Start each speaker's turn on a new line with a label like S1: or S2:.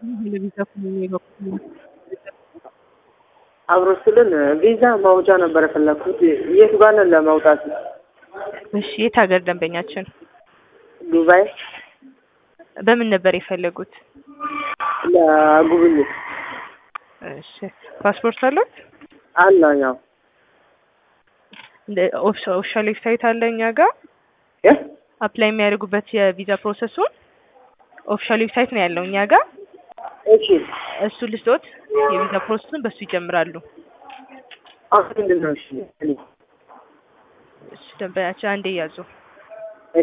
S1: ለቪዛ ነው
S2: አብሮስልን ቪዛ ማውጫ ነበር ፈለኩት። የት ጋር ነው ለማውጣት?
S1: እሺ የት ሀገር ደንበኛችን?
S2: ዱባይ።
S1: በምን ነበር የፈለጉት?
S2: ለጉብኝት።
S1: እሺ ፓስፖርት አለት?
S2: አለኛው
S1: ኦፊሻል ዌብሳይት አለ እኛ ጋር አፕላይ የሚያደርጉበት የቪዛ ፕሮሰሱን ኦፊሻል ዌብሳይት ነው ያለው እኛ ጋር።
S2: እሺ
S1: እሱ ልስጦት የቪዛ ፕሮሰሱን በሱ ይጀምራሉ።
S2: አሁን ምንድነው? እሺ
S1: ደንበኛችን አንዴ ያዙ።